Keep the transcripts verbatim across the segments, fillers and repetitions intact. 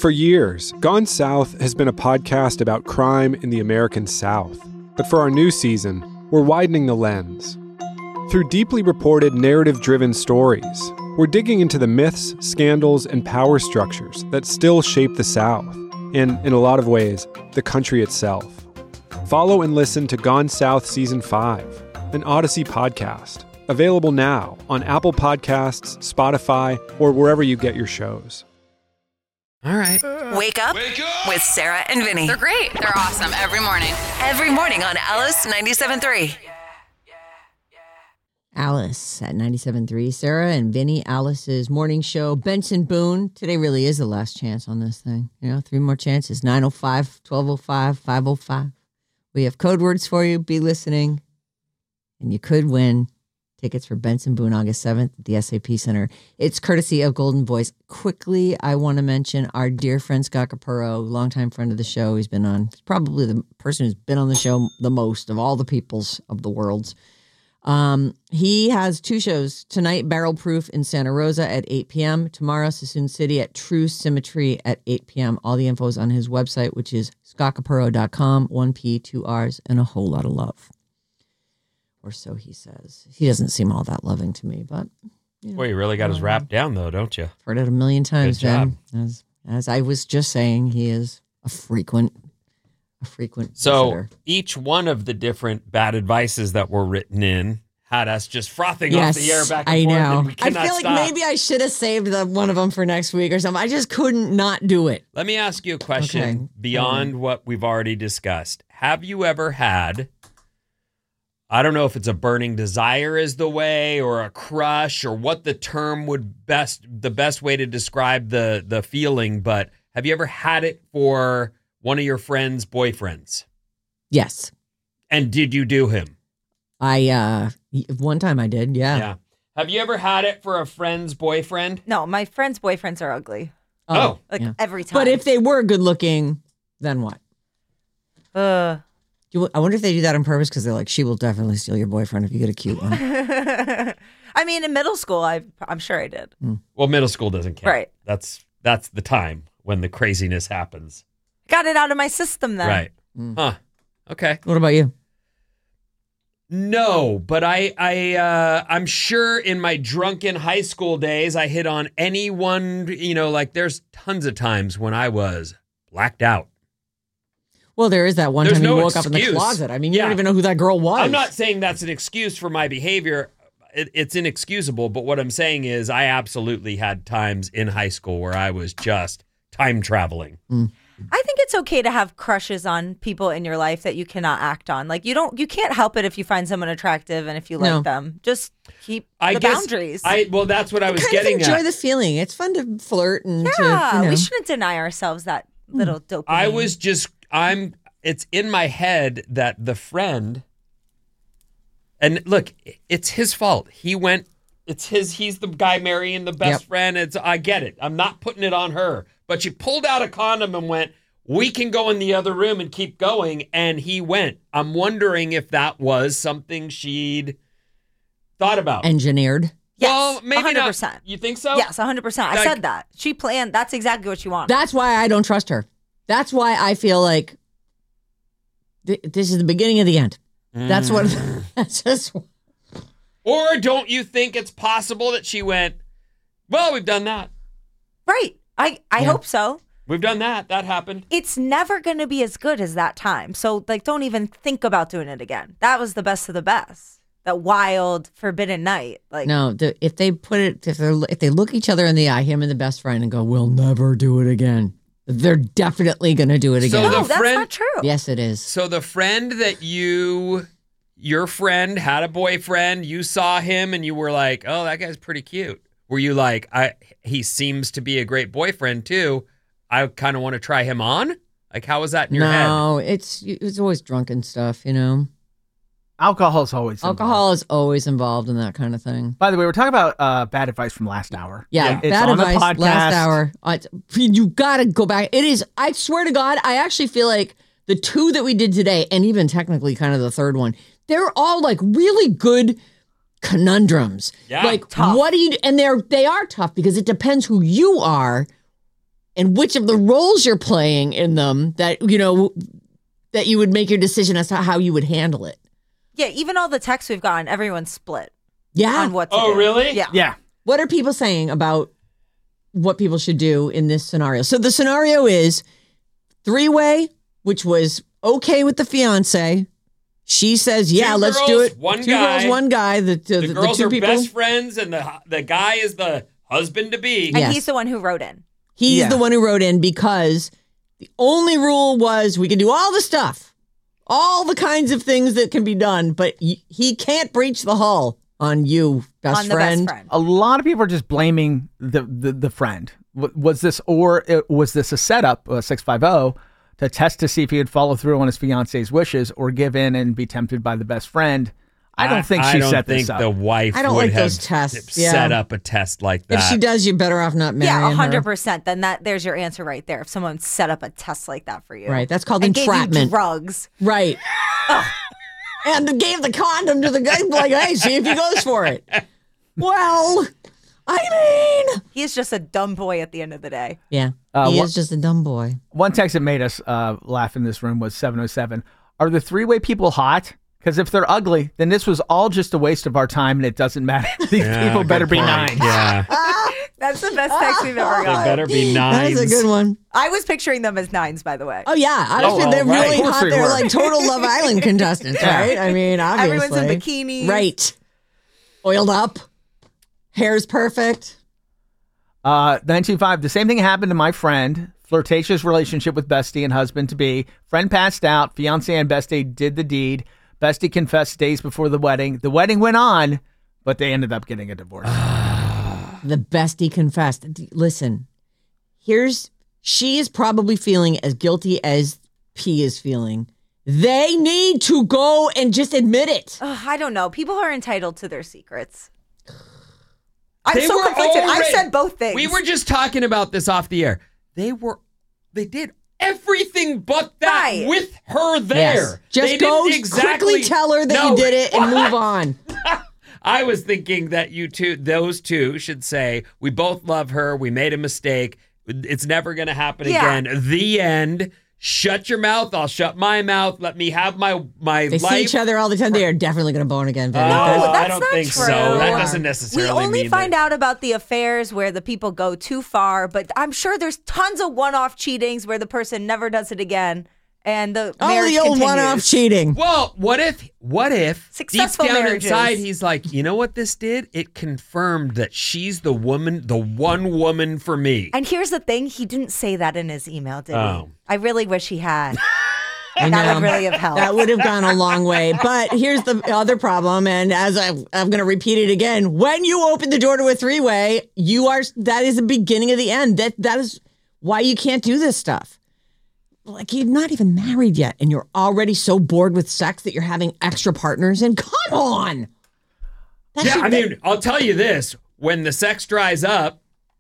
For years, Gone South has been a podcast about crime in the American South. But for our new season, we're widening the lens. Through deeply reported, narrative-driven stories, we're digging into the myths, scandals, and power structures that still shape the South, and, in a lot of ways, the country itself. Follow and listen to Gone South Season five, an Odyssey podcast, available now on Apple Podcasts, Spotify, or wherever you get your shows. All right. Wake up, Wake up with Sarah and Vinny. They're great. They're awesome every morning. Every morning on Alice ninety-seven point three. Alice at ninety-seven point three. Sarah and Vinny, Alice's morning show. Benson Boone. Today really is the last chance on this thing. You know, three more chances. nine oh five, twelve oh five, five oh five. We have code words for you. Be listening. And you could win tickets for Benson Boone August seventh at the S A P Center. It's courtesy of Golden Voice. Quickly, I want to mention our dear friend Scott Capurro, longtime friend of the show. He's been on, he's probably the person who's been on the show the most of all the peoples of the world. Um, he has two shows tonight, Barrel Proof in Santa Rosa at eight p.m. Tomorrow, Sassoon City at True Symmetry at eight p.m. All the info is on his website, which is scott capurro dot com. One P, two R's, and a whole lot of love. Or so he says. He doesn't seem all that loving to me, but... You know, Boy, you really got his rap down, though, don't you? Heard it a million times, Good job. Ben. As, as I was just saying, he is a frequent, a frequent So visitor. each one of the different bad advices that were written in had us just frothing Yes, off the air back and I forth. know. And we I cannot feel like stop. maybe I should have saved the, one of them for next week or something. I just couldn't not do it. Let me ask you a question Okay. beyond Um, what we've already discussed. Have you ever had... I don't know if it's a burning desire is the way or a crush or what the term would best, the best way to describe the, the feeling, but have you ever had it for one of your friend's boyfriends? Yes. And did you do him? I, uh, one time I did, yeah. Yeah. Have you ever had it for a friend's boyfriend? No, my friends' boyfriends are ugly. Oh. Like yeah. every time. But if they were good looking, then what? Uh, Do you, I wonder if they do that on purpose because they're like, she will definitely steal your boyfriend if you get a cute one. I mean, in middle school, I, I'm sure I did. Well, middle school doesn't count. Right. That's that's the time when the craziness happens. Got it out of my system then. Right. Mm. Huh. Okay. What about you? No, but I, I, uh, I'm sure in my drunken high school days, I hit on anyone, you know, like there's tons of times when I was blacked out. Well, there is that one There's time no you woke up in the excuse. closet. I mean, you Yeah. don't even know who that girl was. I'm not saying that's an excuse for my behavior. It, it's inexcusable. But what I'm saying is I absolutely had times in high school where I was just time traveling. Mm. I think it's okay to have crushes on people in your life that you cannot act on. Like you don't, you can't help it if you find someone attractive and if you like No. them. Just keep I the guess boundaries. I well, that's what I was kind getting of enjoy at. the feeling. It's fun to flirt and yeah, to, you know. we shouldn't deny ourselves that little dopamine. I was just, I'm, it's in my head that the friend, and look, it's his fault. He went, it's his, he's the guy marrying the best Yep. friend. It's, I get it. I'm not putting it on her. But she pulled out a condom and went, we can go in the other room and keep going. And he went. I'm wondering if that was something she'd thought about. Engineered. Yes, well, maybe one hundred not. percent. You think so? Yes, one hundred percent. I Like- said that. She planned. That's exactly what she wanted. That's why I don't trust her. That's why I feel like th- this is the beginning of the end. That's what. That's just. Or don't you think it's possible that she went, well, we've done that. Right. I, I Yeah. hope so. We've done that. That happened. It's never going to be as good as that time. So, like, don't even think about doing it again. That was the best of the best. That wild, forbidden night. Like, No, the, if they put it, if they if they look each other in the eye, him and the best friend, and go, "We'll never do it again," they're definitely going to do it So again. the no, that's friend- not true. Yes, it is. So the friend that you, your friend had a boyfriend, you saw him and you were like, oh, that guy's pretty cute. Were you like, I, he seems to be a great boyfriend too. I kind of want to try him on. Like, how was that in your head? No, it's it's always drunken stuff, you know. Alcohol's always involved. Alcohol is always involved in that kind of thing. By the way, we're talking about uh, bad advice from last hour. Yeah, It's bad on the advice. podcast. Last hour. Uh, it's- you got to go back. It is. I swear to God, I actually feel like the two that we did today, and even technically kind of the third one, they're all like really good conundrums. Yeah. Like, Tough. what do you? And they're they are tough because it depends who you are. and which of the roles you're playing in them that, you know, that you would make your decision as to how you would handle it. Yeah, even all the texts we've gotten, everyone's split Yeah. on what to Oh, do. really? Yeah. Yeah. What are people saying about what people should do in this scenario? So the scenario is three-way, which was okay with the fiance. She says, yeah, Two let's girls, do it. one two guy. girls, one guy. The, the, The the, girls two are people. best friends, and the the guy is the husband to be. And Yes. he's the one who wrote in. He's Yeah. the one who wrote in because the only rule was we can do all the stuff, all the kinds of things that can be done, but y- he can't breach the hull on you, best on the friend. best friend. A lot of people are just blaming the the, the friend. W- Was this or it, was this a setup, uh, six five zero, to test to see if he would follow through on his fiance's wishes or give in and be tempted by the best friend? I don't think she I don't set think this up. the wife I don't would like have those tests, yeah. set up a test like that. If she does, you're better off not marrying Yeah, her. one hundred percent. Then that there's your answer right there. If someone set up a test like that for you. Right, that's called and gave you entrapment. drugs. Right. And gave the condom to the guy, like, hey, see if he goes for it. Well, I mean. He's just a dumb boy at the end of the day. Yeah, Uh, he wha- is just a dumb boy. One text that made us uh, laugh in this room was seven oh seven. Are the three-way people hot? Because if they're ugly, then this was all just a waste of our time and it doesn't matter. These Yeah, people good better be point. nine. Yeah, That's the best text we've ever they gotten. better be That nines. is a good one. I was picturing them as nines, by the way. Oh, yeah. Honestly, Oh, they're right. really Of course hot. we They're were. like total Love Island contestants, Yeah. right? I mean, obviously. Everyone's in bikinis. Right. Oiled up. Hair's perfect. Uh, nine two five, the same thing happened to my friend. Flirtatious relationship with bestie and husband to be. Friend passed out. Fiance and bestie did the deed. Bestie confessed days before the wedding. The wedding went on, but they ended up getting a divorce. The bestie confessed. D- Listen, here's, she is probably feeling as guilty as P is feeling. They need to go and just admit it. Ugh, I don't know. People are entitled to their secrets. I'm They so were conflicted. I've already- said both things. We were just talking about this off the air. They were, they did everything but that Right. with her there. Yes. Just They go didn't exactly quickly tell her that No. you did it and move on. I was thinking that you two, those two, should say, "We both love her. We made a mistake. It's never going to happen Yeah. again." The end. Shut your mouth. I'll shut my mouth. Let me have my my They life. see each other all the time. They are definitely going to bone again. Vinny. Oh, That's- I That's don't not think true. so. That doesn't necessarily We only mean find that. out about the affairs where the people go too far, but I'm sure there's tons of one-off cheatings where the person never does it again, and the oh, marriage the old continues. one-off cheating. Well, what if, what if Successful deep down marriages. inside he's like, you know what this did? It confirmed that she's the woman, the one woman for me. And here's the thing: he didn't say that in his email, did Oh. he? I really wish he had. I That know. would really have helped. That would have gone a long way. But here's the other problem, and as I, I'm going to repeat it again: when you open the door to a three-way, you are that is the beginning of the end. That that is why you can't do this stuff. Like, you're not even married yet, and you're already so bored with sex that you're having extra partners. And come on, that Yeah, should I be- mean, I'll tell you this: when the sex dries up,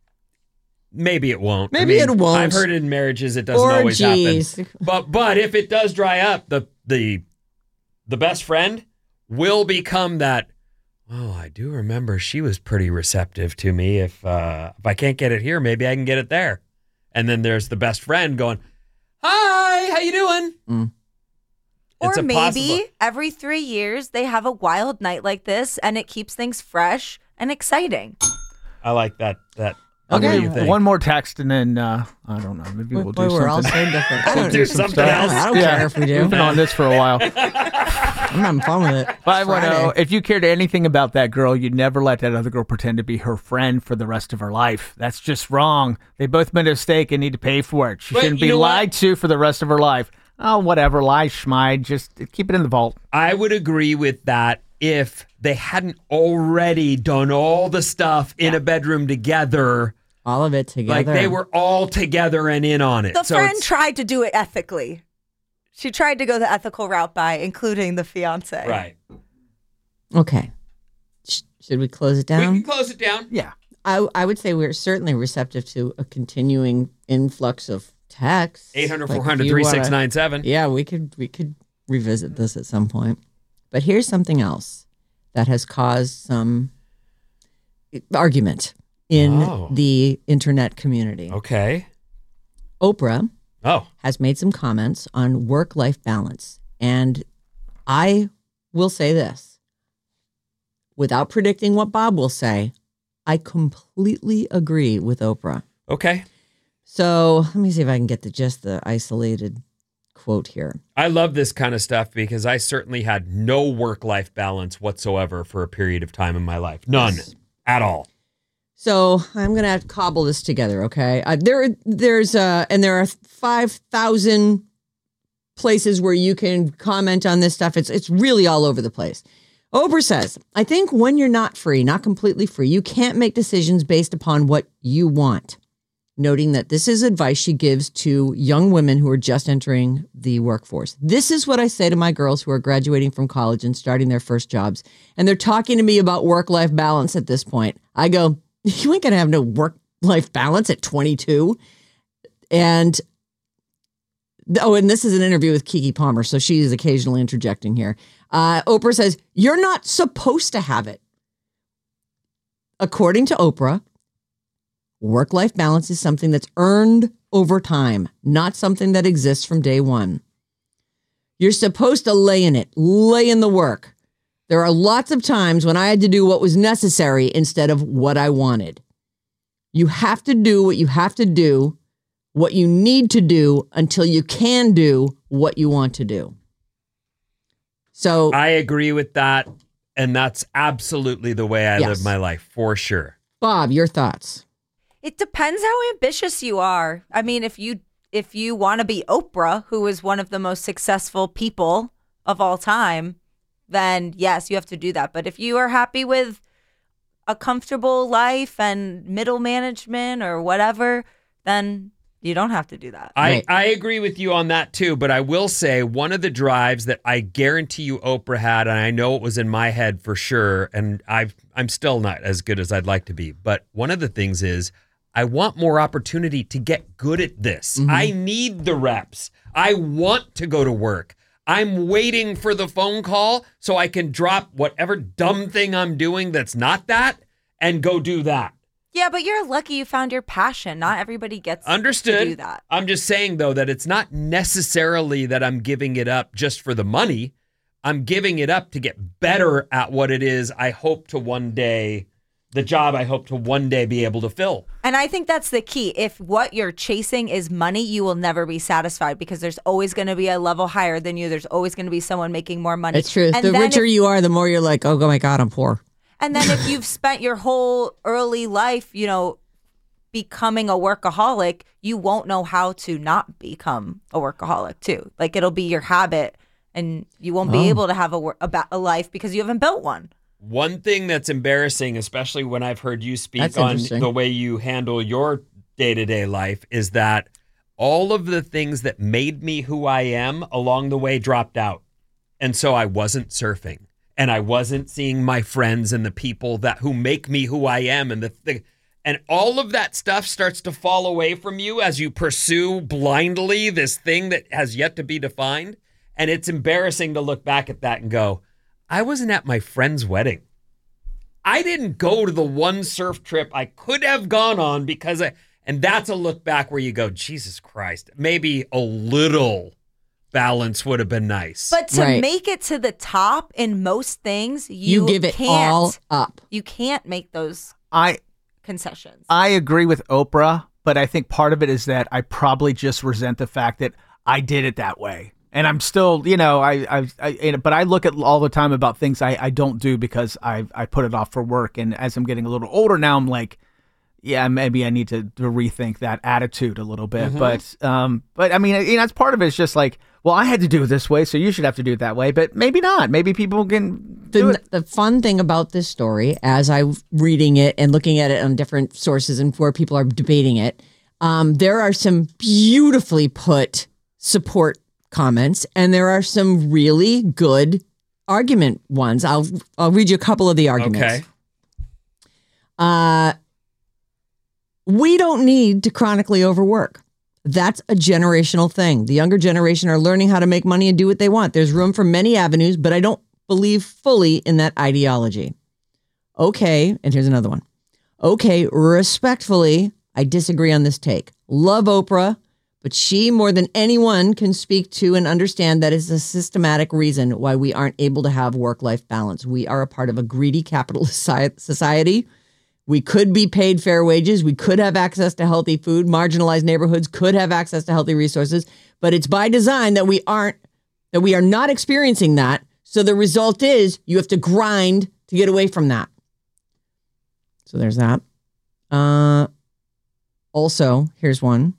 maybe it won't. I Maybe mean, it won't. I've heard in marriages it doesn't always Orgies. happen. But but if it does dry up, the the the best friend will become that. Oh, I do remember she was pretty receptive to me. If uh, if I can't get it here, maybe I can get it there. And then there's the best friend going, "Hi, how you doing?" Mm. It's Or a maybe possible- every three years they have a wild night like this, and it keeps things fresh and exciting. I like that. That. Okay. What do you think? One more text and then, uh, I don't know, maybe we'll Boy, do we're all something. so different. I don't, do something else. I don't care if we do. We've been on this for a while. I'm having fun with it. five one zero, Friday. if you cared anything about that girl, you'd never let that other girl pretend to be her friend for the rest of her life. That's just wrong. They both made a mistake and need to pay for it. She But shouldn't you be know what? lied to for the rest of her life. Oh, whatever, lie, schmide. Just keep it in the vault. I would agree with that if they hadn't already done all the stuff in a bedroom together. All of it together. Like they were all together and in on it. The so friend it's- tried to do it ethically. She tried to go the ethical route by including the fiance. right. Okay. Sh- Should we close it We down? can close it down. Yeah. I, I would say we're certainly receptive to a continuing influx of texts. eight hundred, Like, four if hundred, you three wanna- six nine seven. Yeah, we could we could revisit this at some point. But here's something else that has caused some argument in Oh. the internet community. Okay. Oprah Oh, has made some comments on work-life balance. And I will say this, without predicting what Bob will say, I completely agree with Oprah. okay. So let me see if I can get the just the isolated quote here. I love this kind of stuff because I certainly had no work-life balance whatsoever for a period of time in my life. None Yes. at all. So I'm going to have to cobble this together, okay? Uh, there, there's uh, and there are five thousand places where you can comment on this stuff. It's it's really all over the place. Oprah says, I think when you're not free, not completely free, you can't make decisions based upon what you want. Noting that this is advice she gives to young women who are just entering the workforce. This is what I say to my girls who are graduating from college and starting their first jobs. And they're talking to me about work-life balance at this point. I go, you ain't going to have no work-life balance at twenty-two. And, oh, and this is an interview with Keke Palmer, so she is occasionally interjecting here. Uh, Oprah says, you're not supposed to have it. According to Oprah, work-life balance is something that's earned over time, not something that exists from day one. You're supposed to lay in it, lay in the work. There are lots of times when I had to do what was necessary instead of what I wanted. You have to do what you have to do, what you need to do until you can do what you want to do. So I agree with that. And that's absolutely the way I Yes. live my life, for sure. Bob, your thoughts? It depends how ambitious you are. I mean, if you if you want to be Oprah, who is one of the most successful people of all time, then yes, you have to do that. But if you are happy with a comfortable life and middle management or whatever, then you don't have to do that. I, Right. I agree with you on that too, but I will say one of the drives that I guarantee you Oprah had, and I know it was in my head for sure, and I've, I'm still not as good as I'd like to be, but one of the things is I want more opportunity to get good at this. Mm-hmm. I need the reps. I want to go to work. I'm waiting for the phone call so I can drop whatever dumb thing I'm doing that's not that and go do that. Yeah, but you're lucky you found your passion. Not everybody gets Understood. to do that. I'm just saying, though, that it's not necessarily that I'm giving it up just for the money. I'm giving it up to get better at what it is I hope to one day, the job I hope to one day be able to fill. And I think that's the key. If what you're chasing is money, you will never be satisfied because there's always going to be a level higher than you. There's always going to be someone making more money. It's true. And The then richer if- you are, the more you're like, oh my God, I'm poor. And then if you've spent your whole early life, you know, becoming a workaholic, you won't know how to not become a workaholic too. Like it'll be your habit and you won't Oh. be able to have a, wor- a, ba- a life because you haven't built one. One thing that's embarrassing, especially when I've heard you speak That's on interesting. the way you handle your day-to-day life, is that all of the things that made me who I am along the way dropped out. And so I wasn't surfing. And I wasn't seeing my friends and the people that who make me who I am, and the thing, and all of that stuff starts to fall away from you as you pursue blindly this thing that has yet to be defined. And it's embarrassing to look back at that and go, I wasn't at my friend's wedding. I didn't go to the one surf trip I could have gone on because I, and that's a look back where you go, Jesus Christ, maybe a little balance would have been nice. But to Right. make it to the top in most things, you, You, give it can't, all up. You can't make those I concessions. I agree with Oprah, but I think part of it is that I probably just resent the fact that I did it that way. And I'm still, you know, I, I, I but I look at all the time about things I, I don't do because I, I put it off for work. And as I'm getting a little older now, I'm like, yeah, maybe I need to, to rethink that attitude a little bit. But, um, but I mean, you know, that's part of it. It's just like, well, I had to do it this way, so you should have to do it that way. But maybe not. Maybe people can do The, it. the fun thing about this story, as I'm reading it and looking at it on different sources and where people are debating it, um, there are some beautifully put support comments, and there are some really good argument ones. I'll I'll read you a couple of the arguments. okay. Uh, we don't need to chronically overwork. That's a generational thing. The younger generation are learning how to make money and do what they want. There's room for many avenues, but I don't believe fully in that ideology. Okay, and here's another one. Okay, respectfully, I disagree on this take. Love Oprah, But she, more than anyone, can speak to and understand that is a systematic reason why we aren't able to have work-life balance. We are a part of a greedy capitalist society. We could be paid fair wages. We could have access to healthy food. Marginalized neighborhoods could have access to healthy resources. But it's by design that we aren't, that we are not experiencing that. So the result is you have to grind to get away from that. So there's that. Uh, also, here's one.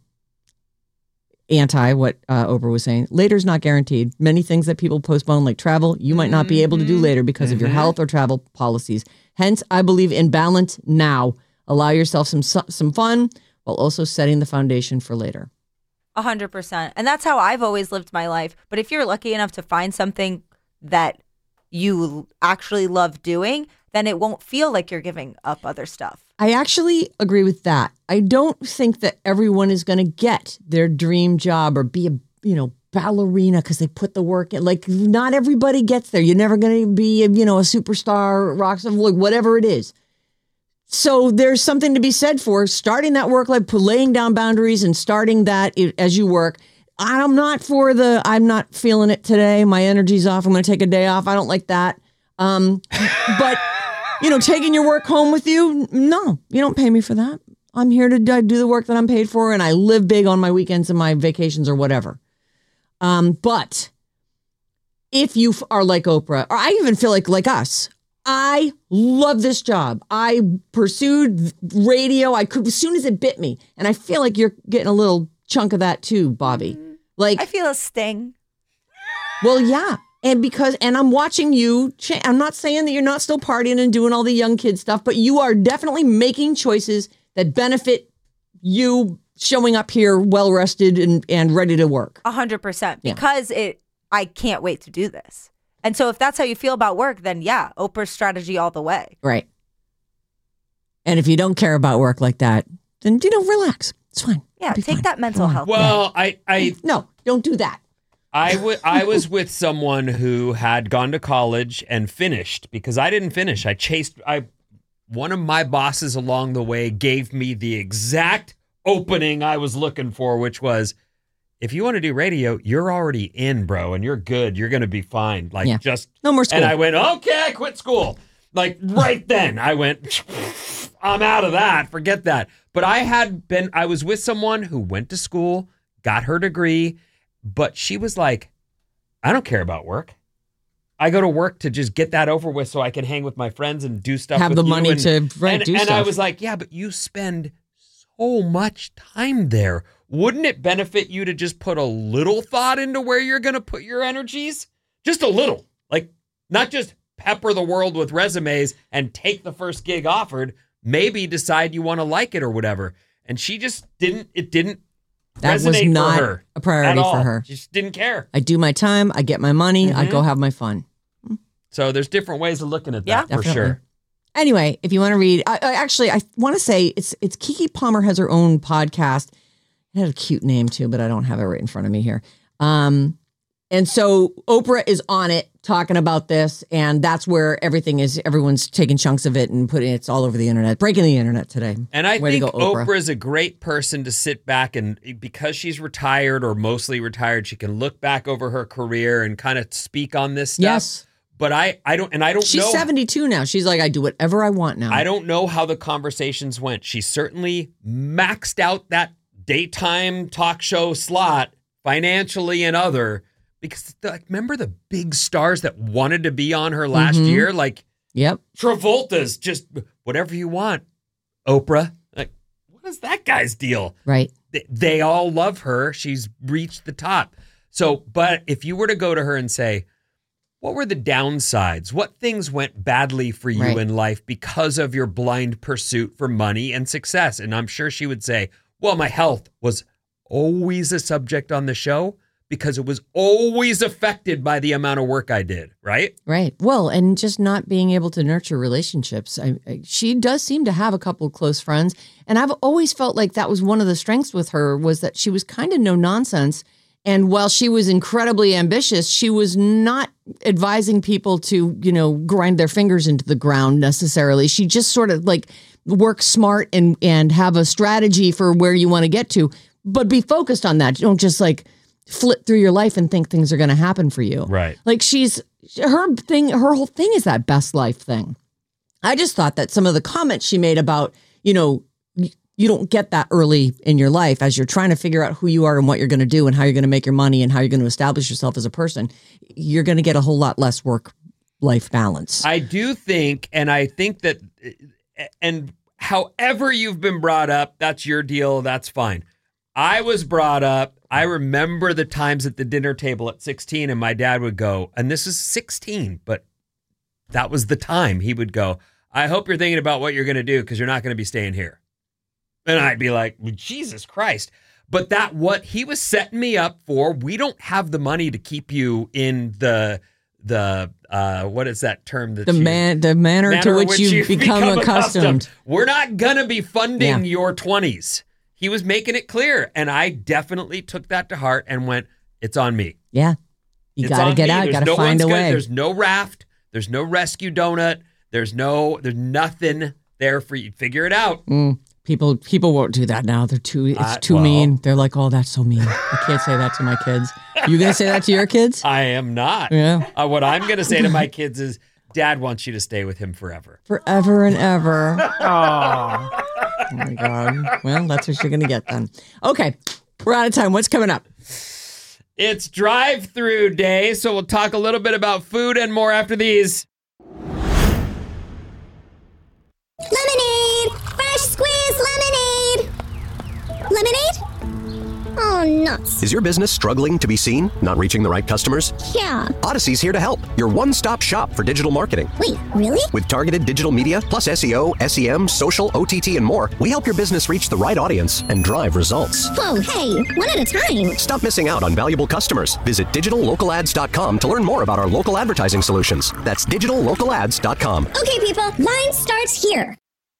Anti what uh, Oprah was saying. Later's not guaranteed. Many things that people postpone, like travel, you might not be able to do later because mm-hmm. of your health or travel policies. Hence, I believe in balance now. Allow yourself some some fun while also setting the foundation for later. A hundred percent. And that's how I've always lived my life. But if you're lucky enough to find something that you actually love doing, then it won't feel like you're giving up other stuff. I actually agree with that. I don't think that everyone is going to get their dream job or be a, you know, ballerina because they put the work in. Like, not everybody gets there. You're never going to be, a, you know, a superstar, rock star, like whatever it is. So there's something to be said for starting that work, like laying down boundaries and starting that as you work. I'm not for the, I'm not feeling it today. My energy's off. I'm going to take a day off. I don't like that. Um, but... You know, taking your work home with you? No, you don't pay me for that. I'm here to do the work that I'm paid for, and I live big on my weekends and my vacations or whatever. Um, but if you are like Oprah, or I even feel like like us, I love this job. I pursued radio. I could as soon as it bit me, and I feel like you're getting a little chunk of that too, Bobby. Like I feel a sting. Well, yeah. And because, and I'm watching you, cha- I'm not saying that you're not still partying and doing all the young kid stuff, but you are definitely making choices that benefit you showing up here well rested and, and ready to work. A hundred percent. Yeah. Because it, I can't wait to do this. And so if that's how you feel about work, then yeah, Oprah's strategy all the way. Right. And if you don't care about work like that, then, you know, relax. It's fine. Yeah, take fine. that mental health. Well, I, I, no, don't do that. I, w- I was with someone who had gone to college and finished because I didn't finish. I chased, I, one of my bosses along the way gave me the exact opening I was looking for, which was, if you want to do radio, you're already in, bro, and you're good. You're going to be fine. Like, yeah. just, no more school. And I went, okay, I quit school. Like, right then, I went, I'm out of that. Forget that. But I had been, I was with someone who went to school, got her degree, but she was like, I don't care about work. I go to work to just get that over with so I can hang with my friends and do stuff. Have with the you money and, to right, and, do and stuff. I was like, yeah, but you spend so much time there. Wouldn't it benefit you to just put a little thought into where you're going to put your energies? Just a little. Like, not just pepper the world with resumes and take the first gig offered. Maybe decide you want to like it or whatever. And she just didn't, it didn't That was resonate not for her a priority at all. for her. Just didn't care. I do my time. I get my money. Mm-hmm. I go have my fun. So there's different ways of looking at that Yeah, for definitely. sure. Anyway, if you want to read, I, I actually, I want to say it's it's Keke Palmer has her own podcast. It had a cute name too, but I don't have it right in front of me here. Um, and so Oprah is on it talking about this, and that's where everything is. Everyone's taking chunks of it and putting it's all over the internet, breaking the internet today. And I Way think to go, Oprah. Oprah is a great person to sit back and, because she's retired or mostly retired, she can look back over her career and kind of speak on this stuff. Yes. But I, I don't, and I don't She's know. seventy-two now. She's like, I do whatever I want now. I don't know how the conversations went. She certainly maxed out that daytime talk show slot financially and other, because like, remember the big stars that wanted to be on her last Mhm. year? Like Yep. Travolta's just whatever you want, Oprah. Like, what is that guy's deal? Right. They, they all love her. She's reached the top. So, but if you were to go to her and say, what were the downsides? What things went badly for you Right. in life because of your blind pursuit for money and success? And I'm sure she would say, well, my health was always a subject on the show because it was always affected by the amount of work I did, right? Right. Well, and just not being able to nurture relationships. I, I, she does seem to have a couple of close friends. And I've always felt like that was one of the strengths with her, was that she was kind of no nonsense. And while she was incredibly ambitious, she was not advising people to, you know, grind their fingers into the ground necessarily. She just sort of like work smart and, and have a strategy for where you want to get to. but be focused on that. Don't just like flip through your life and think things are going to happen for you. Right. Like she's, her thing, her whole thing is that best life thing. I just thought that some of the comments she made about, you know, you don't get that early in your life as you're trying to figure out who you are and what you're going to do and how you're going to make your money and how you're going to establish yourself as a person. You're going to get a whole lot less work-life balance. I do think, and I think that, and however you've been brought up, that's your deal. That's fine. I was brought up, I remember the times at the dinner table at sixteen, and my dad would go, and this is sixteen, but that was the time he would go, I hope you're thinking about what you're going to do because you're not going to be staying here. And I'd be like, Jesus Christ. But that what he was setting me up for, we don't have the money to keep you in the, the uh, what is that term? That the you, man, the manner, manner to which, you become, become accustomed. accustomed. We're not going to be funding Yeah. your twenties. He was making it clear. And I definitely took that to heart and went, it's on me. Yeah. You It's got to on get me. out. There's Got to no find one's a gonna- way. There's no raft. There's no rescue donut. There's no, there's nothing there for you. Figure it out. Mm, people people won't do that now. They're too, it's Uh, too well- mean. They're like, oh, that's so mean. I can't say that to my kids. You going to say that to your kids? I am not. Yeah. Uh, what I'm going to say to my kids is, Dad wants you to stay with him forever. Forever and ever. Oh, Oh my God. Well, that's what you're going to get then. Okay. We're out of time. What's coming up? It's drive-through day, so we'll talk a little bit about food and more after these. Lemonade! Fresh squeezed lemonade! Lemonade? Oh, nuts. Is your business struggling to be seen? Not reaching the right customers? Yeah. Odyssey's here to help. Your one-stop shop for digital marketing. Wait, really? With targeted digital media, plus S E O, S E M, social, O T T, and more, we help your business reach the right audience and drive results. Whoa, hey, one at a time. Stop missing out on valuable customers. Visit digital local ads dot com to learn more about our local advertising solutions. That's digital local ads dot com. Okay, people, line starts here.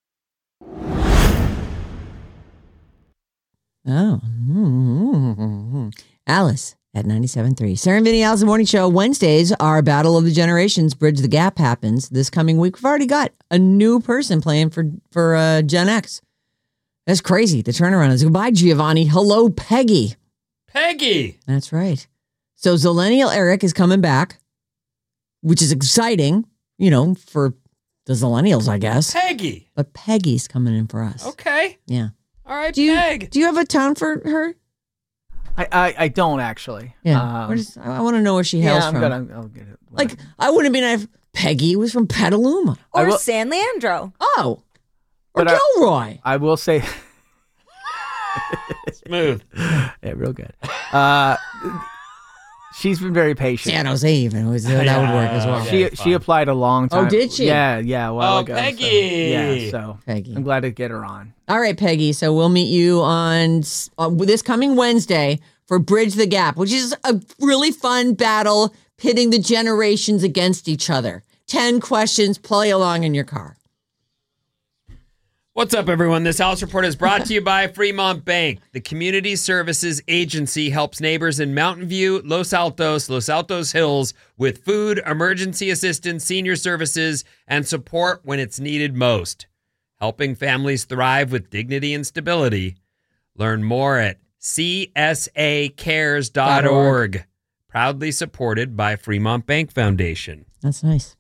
Oh. Mm-hmm. Alice at ninety-seven point three. Sarah and Vinny, Alice, the Morning Show. Wednesdays, our Battle of the Generations, Bridge the Gap happens this coming week. We've already got a new person playing for, for uh, Gen X. That's crazy. The turnaround is goodbye, Giovanni. Hello, Peggy. Peggy! That's right. So Zillennial Eric is coming back, which is exciting, you know, for the Zillennials, I guess. Peggy! But Peggy's coming in for us. Okay. Yeah. All right, Do you, Peg. do you have a town for her? I, I, I don't actually. Yeah. Um, Where does- I want to know where she hails yeah, I'm from. gonna. I'll get it. Like, I wouldn't have been if Peggy was from Petaluma. I Or will- San Leandro. Oh. Or But I- Gilroy. I will say, Smooth. yeah, real good. Uh, she's been very patient. San Jose even. Was, that Yeah, would work as well. okay. She she applied a long Oh, time. did she? Yeah, yeah. A while Oh, ago. so- Peggy. yeah, so Peggy. I'm glad to get her on. All right, Peggy. So we'll meet you on uh, this coming Wednesday for Bridge the Gap, which is a really fun battle pitting the generations against each other. Ten questions. Play along in your car. What's up, everyone? This House Report is brought to you by Fremont Bank. The Community Services Agency helps neighbors in Mountain View, Los Altos, Los Altos Hills with food, emergency assistance, senior services, and support when it's needed most. Helping families thrive with dignity and stability. Learn more at c s a cares dot org. Proudly supported by Fremont Bank Foundation. That's nice.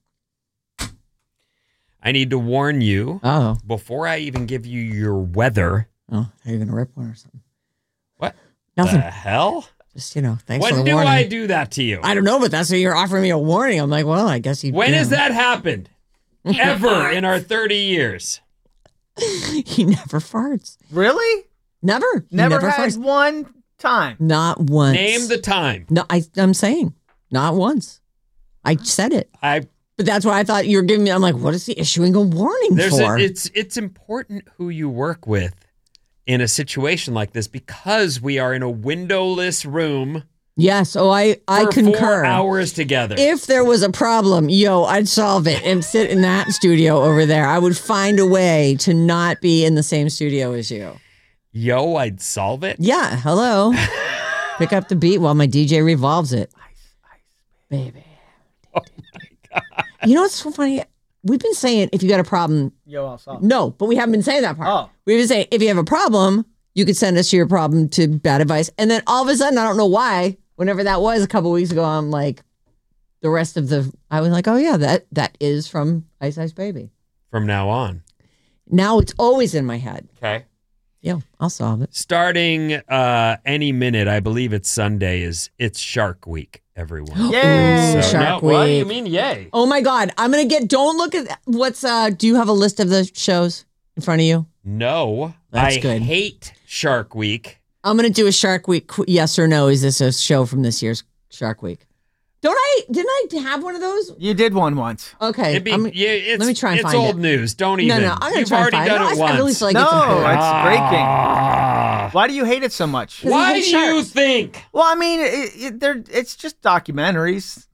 I need to warn you, Oh. before I even give you your weather. Oh, are you going to rip one or something? What Nothing. the hell? Just, you know, thanks for When the do warning. I do that to you? I don't know, but that's what you're offering me a warning. I'm like, well, I guess you. When you has know. that happened? Ever in our thirty years? He never farts. Really? Never. He Never, never had farts. one time. Not once. Name the time. No, I, I'm saying not once. I said it. I But that's why I thought you were giving me. I'm like, what is he issuing a warning there's for? a, it's it's important who you work with in a situation like this because we are in a windowless room yes. Oh, I I for concur. four hours together. If there was a problem, yo, I'd solve it and sit in that studio over there. I would find a way to not be in the same studio as you. Yo, I'd solve it. Yeah. Hello. Pick up the beat while my D J revolves it. Baby. Oh my god. You know what's so funny? We've been saying if you got a problem, Yo, I'll solve. no, but we haven't been saying that part. Oh. We've been saying if you have a problem, you could send us your problem to Bad Advice. And then all of a sudden, I don't know why, whenever that was a couple weeks ago, I'm like, the rest of the, I was like, oh yeah, that that is from Ice Ice Baby. From now on. Now it's always in my head. Okay. Yeah, I'll solve it. Starting uh, any minute, I believe it's Sunday, is it's Shark Week, everyone. Yay! Ooh, So, Shark no, what do you Week. mean, yay? Oh my God, I'm gonna get. Don't look at what's. uh Do you have a list of the shows in front of you? No, That's I good. hate Shark Week. I'm gonna do a Shark Week. qu- Yes or no? Is this a show from this year's Shark Week? Don't I? Didn't I have one of those? You did one once. Okay. It'd be, I'm- yeah, it's, let me try and it's find old it. news. Don't No, even. no, I'm gonna You've try and already find done it. it I once. really feel like No, it's important. it's breaking. Ah. Why do you hate it so much? Why hate do you sharks. think? Well, I mean, it, it, they're, it's just documentaries.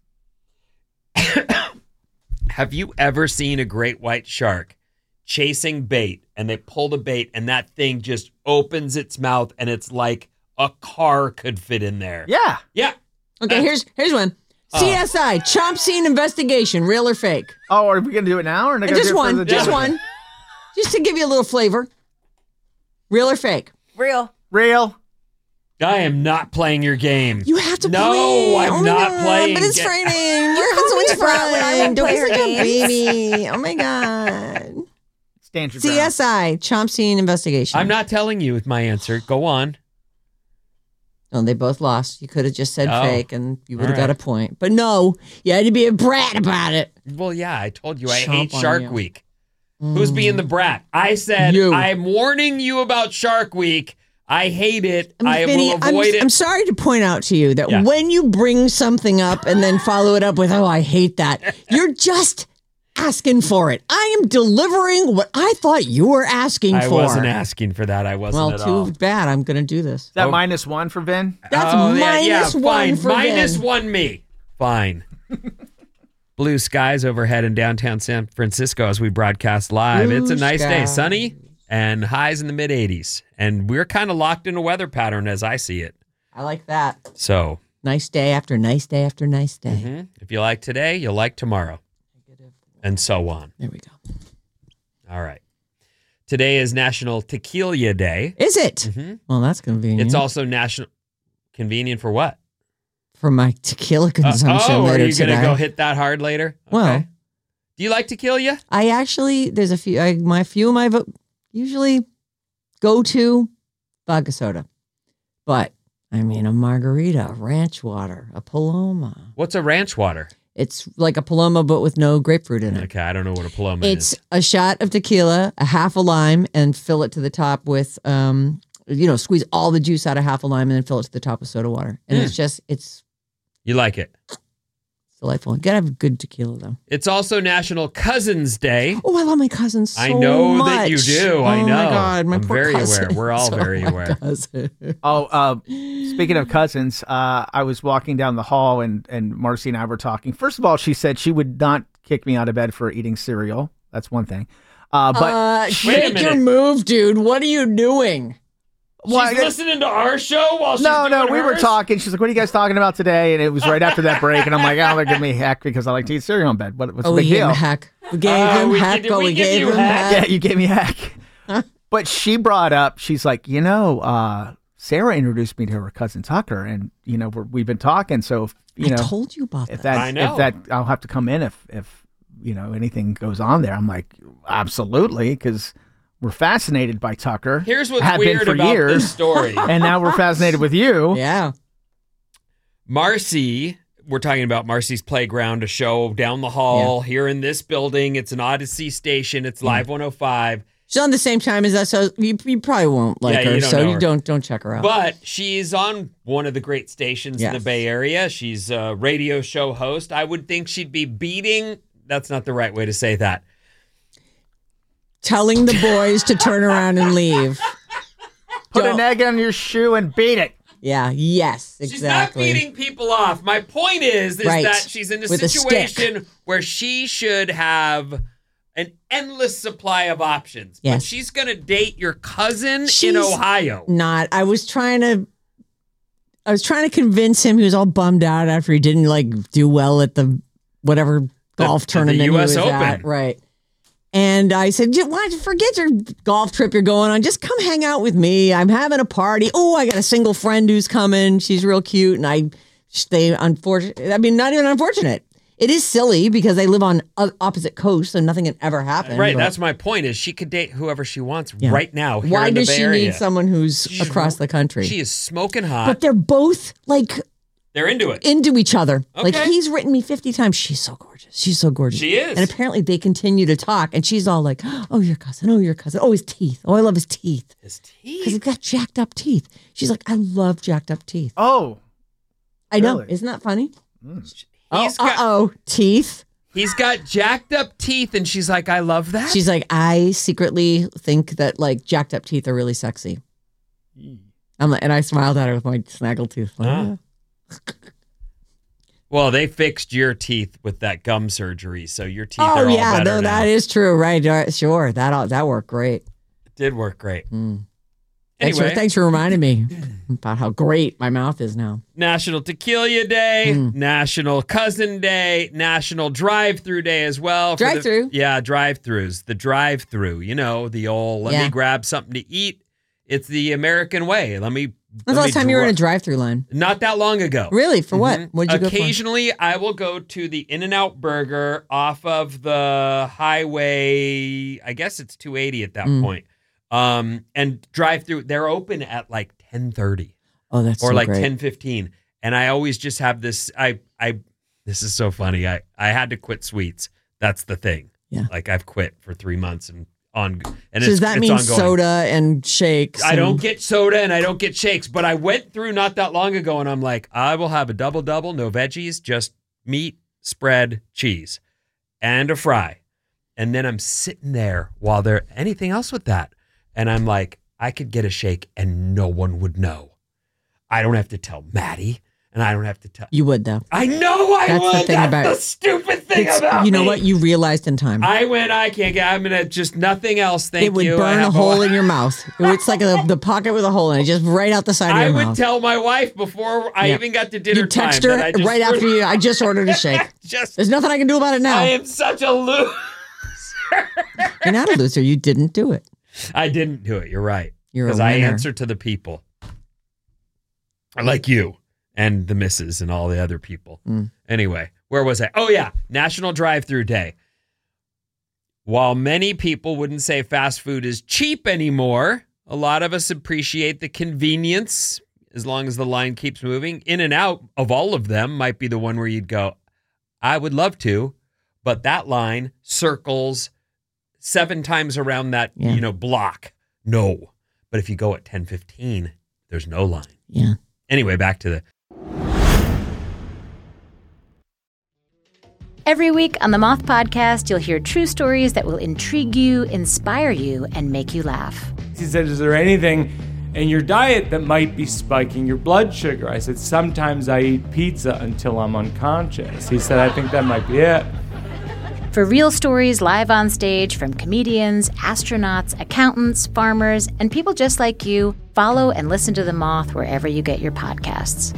Have you ever seen a great white shark chasing bait and they pull the bait and that thing just opens its mouth and it's like a car could fit in there? Yeah. Yeah. Okay, here's here's one. C S I chomp scene investigation, real or fake? Oh, are we gonna do it now or are we And gonna just do it for one, the just dinner? one, just to give you a little flavor. Real or fake? Real. Real. I am not playing your game. You have to No, play. I'm oh my not God, playing. But it's Get- frightening. We're having so call much me Brett when I fun. won't Don't play be her such a games. baby. Oh my God. Stand your ground. C S I chomp scene investigation. I'm not telling you with my answer. Go on. Oh, they both lost. You could have just said Oh. fake and you would have All got a right. point. But no, you had to be a brat about it. Well, yeah, I told you I Chomp hate on Shark you. Week. Who's being the brat? I said You. I'm warning you about Shark Week. I hate it. I mean, I Vinny, will I'm, avoid it. I'm sorry to point out to you that Yeah. when you bring something up and then follow it up with, oh, I hate that, you're just asking for it. I am delivering what I thought you were asking I for. wasn't asking for that. I wasn't Well, at too all. bad. I'm going to do this. Is that Oh. minus one for Vin? That's Oh, yeah, yeah, minus one fine. for Minus Vin. one me. Fine. Blue skies overhead in downtown San Francisco as we broadcast live. Blue it's a nice day. skies. Sunny and highs in the mid eighties. And we're kind of locked in a weather pattern as I see it. I like that. So Nice day after nice day after nice day. mhm, if you like today, you'll like tomorrow. And so on. There we go. All right. Today is National Tequila Day. Is it? Mhm. Well, that's convenient. It's also national. Convenient for what? for my tequila Uh, consumption oh, are later you today. gonna go hit that hard later? Well, do you like tequila? I actually there's a few I, my few of my vo- usually go to vodka soda, but I mean a margarita, ranch water, a Paloma. What's a ranch water? It's like a Paloma but with no grapefruit in it. Okay, I don't know what a Paloma It's is. a shot of tequila, a half a lime, and fill it to the top with um you know squeeze all the juice out of half a lime and then fill it to the top with soda water. And Mm. it's just it's You like it? delightful. You gotta have good tequila though. It's also National Cousins Day. Oh, I love my cousins so I know much. that you do. I Oh know. my God, my I'm poor very cousin. aware. We're all Oh, very my aware. cousin. Oh, uh, speaking of cousins, uh, I was walking down the hall and, and Marcy and I were talking. First of all, she said she would not kick me out of bed for eating cereal. That's one thing. Uh, but uh, Wait a make your minute. move, dude. What are you doing? She's Well, I- listening to our show while she's no, doing no, we were hers? talking. She's like, "What are you guys talking about today?" And it was right after that break, and I'm like, "Oh, they're giving me heck because I like to eat cereal in bed. What, what's Oh, the we big gave deal?" him heck. We gave Uh, him we heck. did- Oh, we we give gave you him heck. heck. Yeah, you gave me heck. But she brought up, she's like, you know, uh, Sarah introduced me to her cousin Tucker, and you know, we're, we've been talking. So if, you I know, told you about if that. that, I know. if that, I'll have to come in if if you know anything goes on there. I'm like, absolutely, because we're fascinated by Tucker. Here's what's have weird been for about years, this story. and now we're fascinated with you. Yeah. Marcy, we're talking about Marcy's Playground, a show down the hall here in this building. It's an Odyssey station. It's Live one oh five. She's on the same time as us, so you, you probably won't like Yeah, her. you don't so know you her. don't don't check her out. But she's on one of the great stations in the Yes. Bay Area. She's a radio show host. I would think she'd be beating, that's not the right way to say that. Telling the boys to turn around and leave. Put Don't- an egg on your shoe and beat it. Yeah. Yes. She's not Exactly. beating people off. My point is, is Right. that she's in a With a situation where she should have an endless supply of options. But Yes. she's going to date your cousin in She's Ohio. Not. I was trying to. I was trying to convince him. He was all bummed out after he didn't like do well at the whatever golf the tournament U S he was Open. at. Right. And I said, "Why don't you forget your golf trip you're going on? Just come hang out with me. I'm having a party. Oh, I got a single friend who's coming. She's real cute." And I, they unfortunate. I mean, not even unfortunate. It is silly because they live on opposite coasts, so nothing can ever happen. Right. but- That's my point. Is she could date whoever she wants Yeah. right now. Here Why in the does Bay she Area. need someone who's She's- across the country? She is smoking hot. But they're both like They're into it. into each other. Like Okay. he's written me fifty times. She's so gorgeous. She's so gorgeous. She is. And apparently they continue to talk. And she's all like, "Oh, your cousin. Oh, your cousin. Oh, his teeth. Oh, I love his teeth. His Because teeth. he's got jacked up teeth." She's like, "I love jacked up teeth." Oh, I know. really? Isn't that funny? He's oh, got, uh-oh. Teeth. he's got jacked up teeth, and she's like, "I love that." She's like, "I secretly think that like jacked up teeth are really sexy." I'm like, and I smiled at her with my snaggle tooth. Like, Ah. Well, they fixed your teeth with that gum surgery, so your teeth oh are all yeah, better no, now. that is true. Right. Uh, Sure. That all, that worked great. It did work great. Mm. Thanks, Anyway, for, thanks for reminding me about how great my mouth is now. National Tequila Day, Mm. National Cousin Day, National Drive-Through Day as well. for the- Drive-through? Yeah, drive-throughs. The drive-through, you know, the old let Yeah. me grab something to eat. It's the American way. Let me. When's let the last me time you were in a dri- drive-through line? Not that long ago. Really? For what? Mhm. What did you go for? Occasionally, I will go to the In-N-Out Burger off of the highway. I guess it's two eighty at that Mm. point. Um, and drive through. They're open at like ten thirty Oh, that's or so like great. ten fifteen. And I always just have this. I I. This is so funny. I I had to quit sweets. That's the thing. Yeah. Like I've quit for three months and on. And So it's, does that it's mean ongoing. soda and shakes? I and- don't get soda and I don't get shakes, but I went through not that long ago and I'm like, I will have a double double, no veggies, just meat, spread, cheese, and a fry. And then I'm sitting there while there anything else with that. And I'm like, I could get a shake and no one would know. I don't have to tell Maddie and I don't have to tell. You would though. I know I That's the would. thing That's about- the stupid thing It's- about you know me. what? You realized in time. I went, I can't get, I'm going to just nothing else. Thank it would you. I burn a have hole in your mouth. It's like a, the pocket with a hole in it, just right out the side of I your would mouth. tell my wife before I Yeah. even got to dinner You text time her that I just right after you. I just ordered a shake. just, There's nothing I can do about it now. I am such a loser. You're not a loser. You didn't do it. I didn't do it. You're right. You're a Because I winner. answer to the people. Like you and the missus and all the other people. Mm. Anyway, where was I? Oh, yeah. National Drive-Through Day. While many people wouldn't say fast food is cheap anymore, a lot of us appreciate the convenience as long as the line keeps moving. In-N-Out, of all of them, might be the one where you'd go, I would love to, but that line circles seven times around that, Yeah. you know, block. No. But if you go at ten fifteen, there's no line. Yeah. Anyway, back to the Every week on the Moth Podcast, you'll hear true stories that will intrigue you, inspire you, and make you laugh. He said, is there anything in your diet that might be spiking your blood sugar? I said, sometimes I eat pizza until I'm unconscious. He said, I think that might be it. For real stories live on stage from comedians, astronauts, accountants, farmers, and people just like you, follow and listen to The Moth wherever you get your podcasts.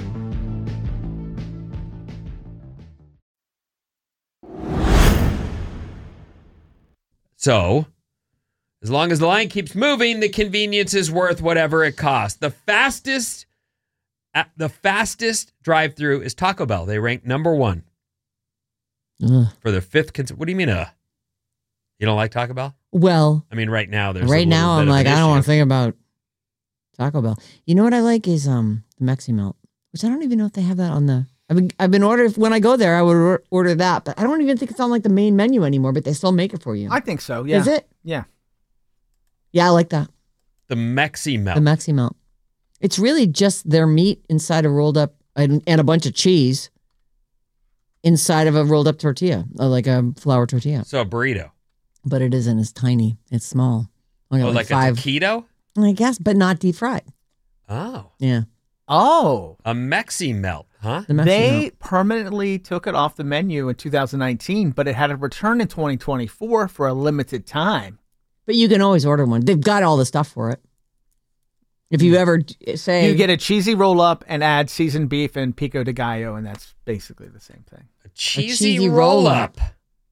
So, as long as the line keeps moving, the convenience is worth whatever it costs. The fastest, uh, the fastest drive-through is Taco Bell. They rank number one Ugh. for the fifth. Cons- what do you mean? Uh, you don't like Taco Bell? Well, I mean, right now there's a right little now bit I'm of like, an I don't want issue. to think about Taco Bell. You know what I like is um the Mexi Melt, which I don't even know if they have that on the. I've been I've been ordered when I go there. I would or- order that, but I don't even think it's on like the main menu anymore. But they still make it for you. I think so. Yeah. Is it? Yeah. Yeah, I like that. The Mexi Melt. The Mexi Melt. It's really just their meat inside a rolled up and, and a bunch of cheese inside of a rolled up tortilla, uh, like a flour tortilla. So a burrito. But it isn't. It's tiny. It's small. Only Oh, like, like five, a taquito? I guess, but not deep fried. Oh. Yeah. Oh. A Mexi Melt, huh? The Mexi They Melt. permanently took it off the menu in two thousand nineteen, but it had a return in twenty twenty-four for a limited time. But you can always order one. They've got all the stuff for it. If you ever d- say You get a cheesy roll up and add seasoned beef and pico de gallo, and that's basically the same thing. A cheesy, cheesy roll roll-up. up.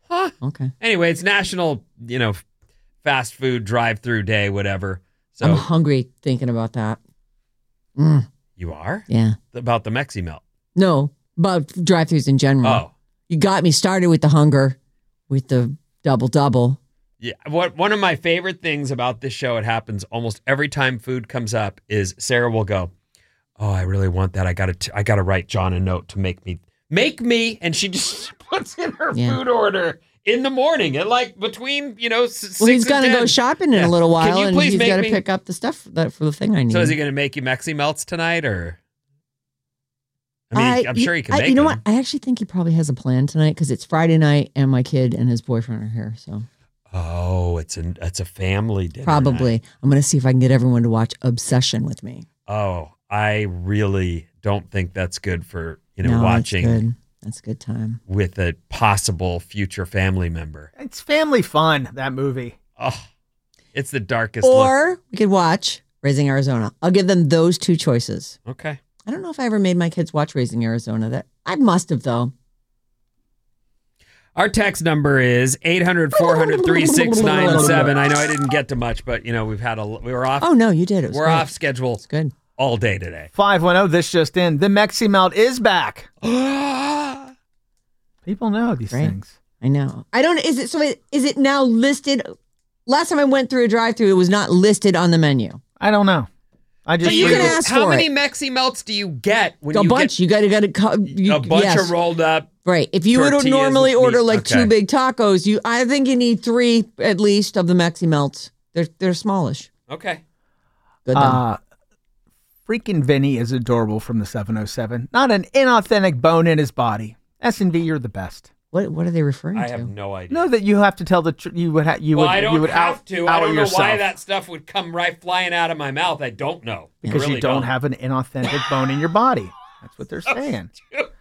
Huh. Okay. Anyway, it's National, you know, fast food drive-through day, whatever. So I'm hungry thinking about that. Mm. You are? Yeah. About the Mexi Melt. No, but drive-thrus in general. Oh. You got me started with the hunger, with the double-double. Yeah. What one of my favorite things about this show, it happens almost every time food comes up, is Sarah will go, "Oh, I really want that. I gotta t- I gotta write John a note to make me make me," and she just puts in her Yeah. food order in the morning at like between, you know, s- six Well, he's and going to ten. go shopping in Yeah. a little Can while, you and please he's make got to me- pick up the stuff that for the thing I need. So is he going to make you Mexi Melts tonight, or? I mean, I- I'm sure he can I- make You know them. what? I actually think he probably has a plan tonight because it's Friday night and my kid and his boyfriend are here. So Oh, it's a it's a family dinner. probably night. I'm going to see if I can get everyone to watch Obsession with me. Oh, I really don't think that's good for, you know, No, watching That's good. That's a good time. with a possible future family member. It's family fun, that movie. Oh, it's the darkest look. Or we could watch Raising Arizona. I'll give them those two choices. Okay. I don't know if I ever made my kids watch Raising Arizona. That I must have though. Our text number is eight hundred, four hundred, three six nine seven. I know I didn't get to much, but you know, we've had a we were off Oh no, you did. It was we're great. off schedule It's good. all day today. five one zero, this just in. The Mexi Melt is back. People know these Right. things. I know. I don't. Is it so? It, is it now listed? Last time I went through a drive-through, it was not listed on the menu. I don't know. I just But you can ask How for many it. Mexi Melts do you get when A you bunch. You got to got to. get a bunch of rolled up? Right. If you would tortillas normally with order meat? like Okay. two big tacos, you I think you need three at least of the Mexi Melts. They're they're smallish. Okay. Good. Then. Uh, freaking Vinny is adorable from the seven oh seven. Not an inauthentic bone in his body. S and V, you're the best. what what are they referring I to? have no idea. Know that you have to tell the tr- you would ha- you well, would I don't you would have out, to. I out don't know yourself why that stuff would come right flying out of my mouth. I don't know. I because really you don't, have an inauthentic bone in your body. That's what they're saying.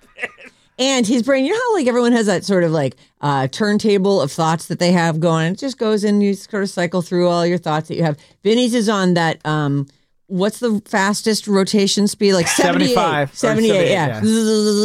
And his brain, you know how like everyone has that sort of like uh, turntable of thoughts that they have going. It just goes and you sort of cycle through all your thoughts that you have. Vinny's is on that. Um, what's the fastest rotation speed? Like seventy-eight. seventy-five or seventy-eight, yeah. And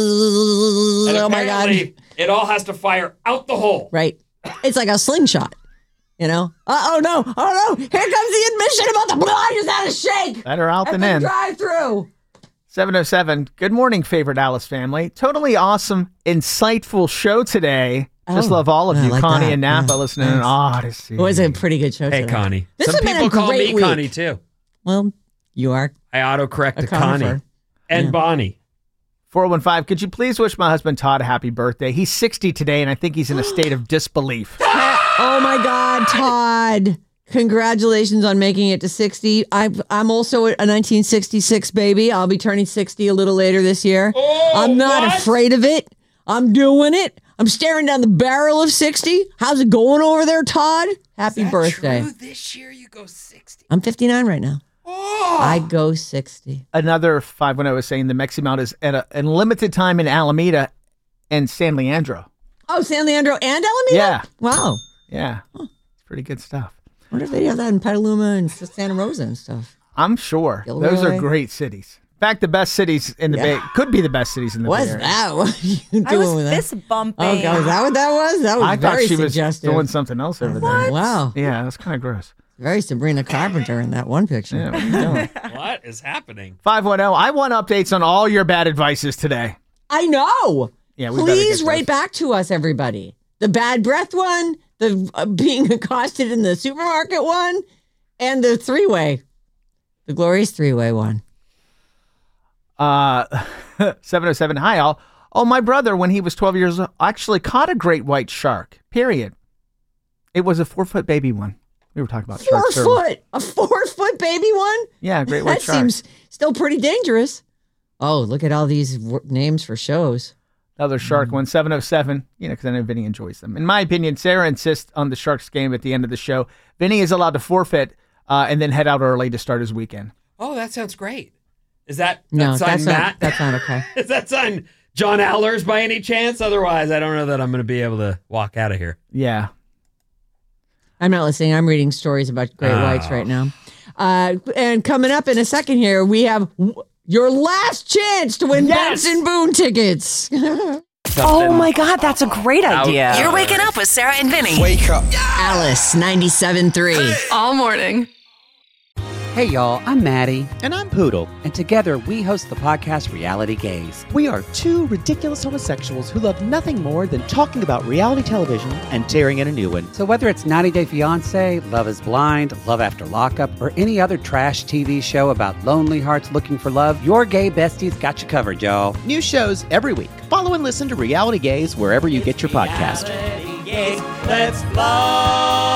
Oh my God. apparently it all has to fire out the hole. Right. It's like a slingshot. You know? Uh, oh no. Oh no. Here comes the admission about the blood. I just had a shake. Better out At than the in. drive through. seven oh seven. Good morning, favorite Alice family. Totally awesome, insightful show today. Just Oh, love all of I you. like Connie that. and Napa Yeah, listening thanks. in Odyssey. It was a pretty good show Hey, today. Connie. This Some has been people a call me great week. Connie too. Well, you are. I autocorrect A to Connie conifer. and Yeah. Bonnie. four one five. Could you please wish my husband Todd a happy birthday? He's sixty today, and I think he's in a state of disbelief. Oh my God, Todd. Congratulations on making it to sixty. I'm, I'm also a nineteen sixty-six baby. I'll be turning sixty a little later this year. Oh, I'm not what? afraid of it. I'm doing it. I'm staring down the barrel of sixty. How's it going over there, Todd? Happy Is that birthday. true? This year you go sixty. I'm fifty-nine right now. Oh. I go sixty. Another five one zero is saying the Mexi Melt is at a, a limited time in Alameda and San Leandro. Oh, San Leandro and Alameda? Yeah. Wow. Yeah. It's pretty good stuff. I wonder if they have that in Petaluma and Santa Rosa and stuff. I'm sure. Gilroy. Those are great cities. In fact, the best cities in the Yeah. Bay could be the best cities in the What's Bay Area. that? What are you doing I was with that? fist bumping. Oh, God, is that what that was? That was I thought very she was suggestive. doing something else over there. Wow. Yeah, that's kind of gross. Very Sabrina Carpenter in that one picture. Yeah, what are you doing? What is happening? five one zero. I want updates on all your bad advices today. I know. Yeah, we better Please get write those. back to us, everybody. The bad breath one, the uh, being accosted in the supermarket one, and the three-way, the glorious three-way one. Uh, seven oh seven. Hi, all. Oh, my brother, when he was twelve years old, actually caught a great white shark, period. It was a four-foot baby one. We were talking about Four sharks earlier. foot, a four-foot baby one? Yeah, great white That shark. seems still pretty dangerous. Oh, look at all these w- names for shows. Another shark one, seven oh seven, you know, because I know Vinny enjoys them. In my opinion, Sarah insists on the Sharks game at the end of the show. Vinny is allowed to forfeit uh, and then head out early to start his weekend. Oh, that sounds great. Is that No, that's on that's Matt? not, that's not okay. Is that on John Allers by any chance? Otherwise, I don't know that I'm going to be able to walk out of here. Yeah. I'm not listening. I'm reading stories about great Oh. whites right now. Uh, and coming up in a second here, we have w- your last chance to win Yes! Benson Boone tickets. something. Oh my God, that's a great idea. You're waking up with Sarah and Vinny. Wake up. Alice ninety-seven point three. All morning. Hey y'all, I'm Maddie. And I'm Poodle. And together we host the podcast Reality Gaze. We are two ridiculous homosexuals who love nothing more than talking about reality television and tearing in a new one. So whether it's ninety day fiancé, Love is Blind, Love After Lockup, or any other trash T V show about lonely hearts looking for love, your gay besties got you covered, y'all. New shows every week. Follow and listen to Reality Gaze wherever you get your podcast. Let's fly.